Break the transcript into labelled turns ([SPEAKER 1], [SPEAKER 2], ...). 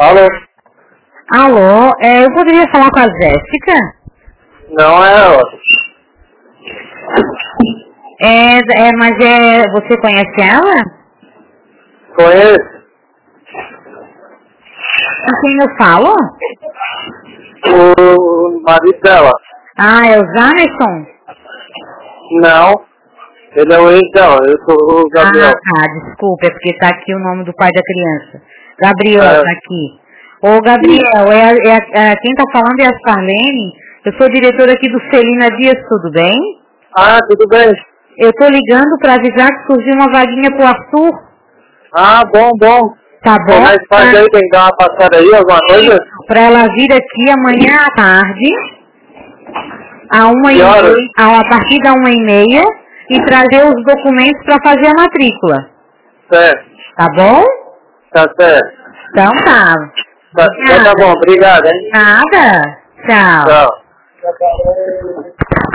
[SPEAKER 1] Alô?
[SPEAKER 2] Alô, eu poderia falar com a Jéssica?
[SPEAKER 1] Não é ela.
[SPEAKER 2] Mas você conhece ela?
[SPEAKER 1] Conheço.
[SPEAKER 2] Com quem eu falo?
[SPEAKER 1] O marido dela.
[SPEAKER 2] Ah, é o Jamerson?
[SPEAKER 1] Não. Ele é o ex dela. Eu sou o Gabriel.
[SPEAKER 2] Desculpa, é porque tá aqui o nome do pai da criança. Gabriel, tá aqui. Ô, Gabriel, quem tá falando é a Sarlene. Eu sou diretora aqui do Celina Dias, tudo bem?
[SPEAKER 1] Ah, tudo bem.
[SPEAKER 2] Eu tô ligando pra avisar que surgiu uma vaguinha pro Arthur.
[SPEAKER 1] Ah, bom.
[SPEAKER 2] Tá bom?
[SPEAKER 1] Mas faz aí, tem que dar uma passada aí, alguma coisa?
[SPEAKER 2] Pra ela vir aqui amanhã à tarde, a partir da 1h30, e trazer os documentos pra fazer a matrícula.
[SPEAKER 1] Certo.
[SPEAKER 2] Tá bom?
[SPEAKER 1] Tá certo.
[SPEAKER 2] Então tá.
[SPEAKER 1] Tá bom, obrigado, hein?
[SPEAKER 2] Nada. Tchau.
[SPEAKER 1] Tchau.